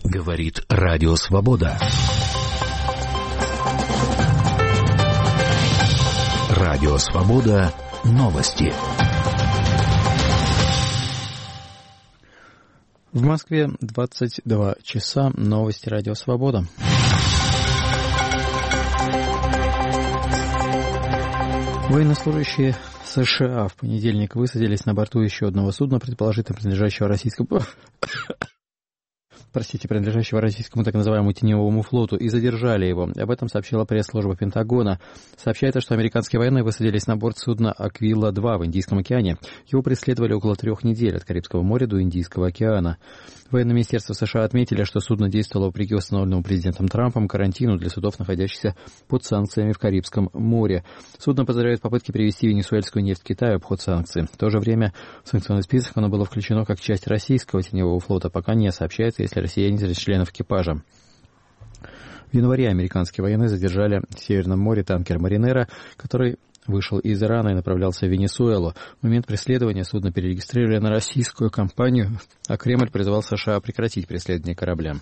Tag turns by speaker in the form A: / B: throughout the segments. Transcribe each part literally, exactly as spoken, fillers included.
A: Говорит Радио Свобода. Радио Свобода. Новости.
B: В Москве двадцать два часа. Новости Радио Свобода. Военнослужащие США в понедельник высадились на борту еще одного судна, предположительно принадлежащего российскому... простите, принадлежащего российскому так называемому теневому флоту, и задержали его. Об этом сообщила пресс-служба Пентагона. Сообщается, что американские военные высадились на борт судна «Аквила-два» в Индийском океане. Его преследовали около трех недель от Карибского моря до Индийского океана. Военное министерство США отметили, что судно действовало вопреки установленному президентом Трампом карантину для судов, находящихся под санкциями в Карибском море. Судно подозревает попытки привезти венесуэльскую нефть в Китай в обход санкций. В то же время в санкционный список оно было включено как часть российского теневого флота, пока не сообщается, если россияне среди членов экипажа. В январе американские военные задержали в Северном море танкер «Маринера», который вышел из Ирана и направлялся в Венесуэлу. В момент преследования судно перерегистрировали на российскую компанию, а Кремль призывал США прекратить преследование корабля.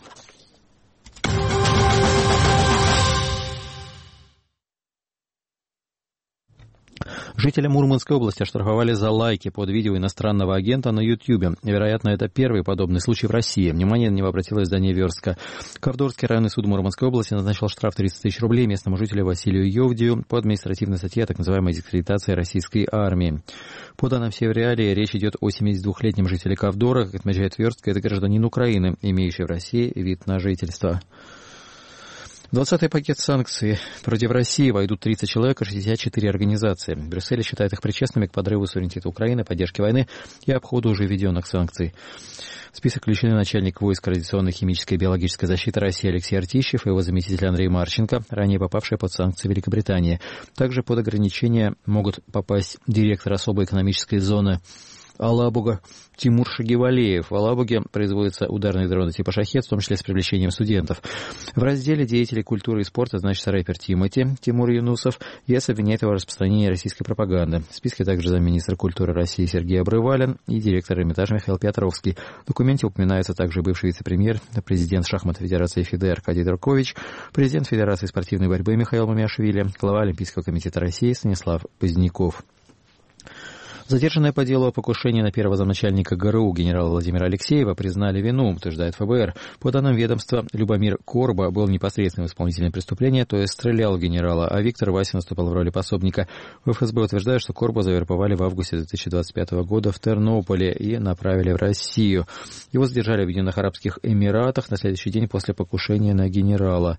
B: Жителя Мурманской области оштрафовали за лайки под видео иностранного агента на Ютьюбе. Вероятно, это первый подобный случай в России. Внимание на него обратило издание «Верстка». Ковдорский районный суд Мурманской области назначил штраф тридцать тысяч рублей местному жителю Василию Йовдию по административной статье о так называемой дискредитации российской армии. По данным Северреалии, речь идет о семидесятидвухлетнем жителе Ковдора. Как отмечает «Верстка», это гражданин Украины, имеющий в России вид на жительство. В двадцатый пакет санкций против России войдут тридцать человек и шестьдесят четыре организации. Брюссель считает их причастными к подрыву суверенитета Украины, поддержке войны и обходу уже введенных санкций. В список включены начальник войск радиационной, химической и биологической защиты России Алексей Артищев и его заместитель Андрей Марченко, ранее попавшие под санкции Великобритании. Также под ограничения могут попасть директор особой экономической зоны Алабуга Тимур Шагивалеев. В Алабуге производятся ударные дроны типа «Шахед», в том числе с привлечением студентов. В разделе деятелей культуры и спорта значится рэпер Тимати Тимур Юнусов. ЕС обвиняет его в распространении российской пропаганды. В списке также замминистра культуры России Сергей Обрывалин и директор Эрмитажа Михаил Петровский. В документе упоминается также бывший вице-премьер, президент шахматной федерации ФИДЕ Аркадий Дуркович, президент Федерации спортивной борьбы Михаил Мамиашвили, глава Олимпийского комитета России Станислав Поздняков. Задержанные по делу о покушении на первого замначальника ГРУ генерала Владимира Алексеева признали вину, утверждает ФБР. По данным ведомства, Любомир Корба был непосредственным исполнителем преступления, то есть стрелял в генерала, а Виктор Васин выступал в роли пособника. В ФСБ утверждают, что Корбу завербовали в августе две тысячи двадцать пятого года в Тернополе и направили в Россию. Его задержали в Объединенных Арабских Эмиратах на следующий день после покушения на генерала.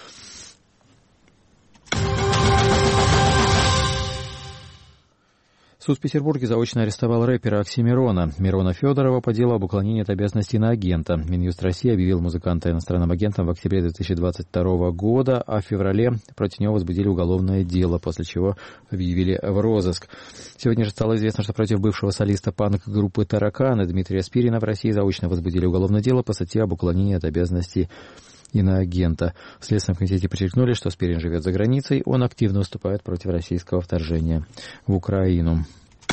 B: Суд в Петербурге заочно арестовал рэпера Оксимирона Мирона Федорова по делу об уклонении от обязанностей иноагента. Минюст России объявил музыканта иностранным агентом в октябре две тысячи двадцать второго года, а в феврале против него возбудили уголовное дело, после чего объявили в розыск. Сегодня же стало известно, что против бывшего солиста панк-группы «Тараканы» Дмитрия Спирина в России заочно возбудили уголовное дело по статье об уклонении от обязанностей иноагента. В Следственном комитете подчеркнули, что Спирин живет за границей, он активно выступает против российского вторжения в Украину.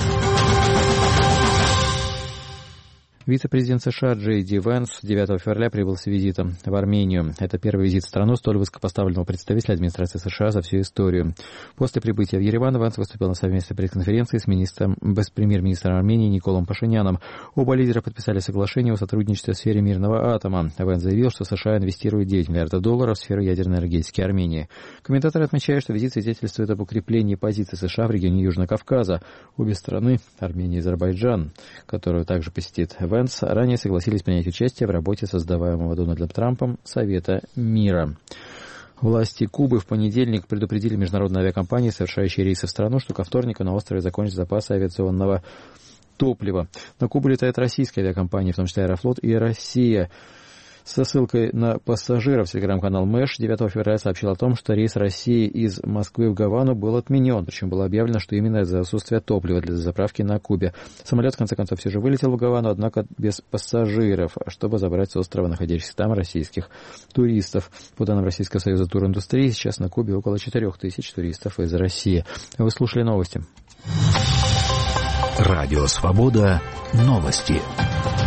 B: Вице-президент США Джей Ди Вэнс девятого февраля прибыл с визитом в Армению. Это первый визит в страну столь высокопоставленного представителя администрации США за всю историю. После прибытия в Ереван Вэнс выступил на совместной пресс-конференции с, министром, с премьер-министром Армении Николом Пашиняном. Оба лидера подписали соглашение о сотрудничестве в сфере мирного атома. Вэнс заявил, что США инвестирует девять миллиардов долларов в сферу ядерной энергетики Армении. Комментаторы отмечают, что визит свидетельствует об укреплении позиций США в регионе Южного Кавказа. Обе страны, Армения и Азербайджан, которую также посетит Вэнс, ранее согласились принять участие в работе создаваемого Дональдом Трампом Совета мира. Власти Кубы в понедельник предупредили международные авиакомпании, совершающие рейсы в страну, что ко вторнику на острове закончатся запасы авиационного топлива. На Кубу летают российские авиакомпании, в том числе Аэрофлот и Россия. Со ссылкой на пассажиров телеграм-канал Мэш девятого февраля сообщил о том, что рейс России из Москвы в Гавану был отменен, причем было объявлено, что именно из-за отсутствия топлива для заправки на Кубе. Самолет, в конце концов, все же вылетел в Гавану, однако без пассажиров, чтобы забрать с острова находящихся там российских туристов. По данным Российского союза туриндустрии, сейчас на Кубе около четырех тысяч туристов из России. Вы слушали новости.
A: Радио Свобода. Новости.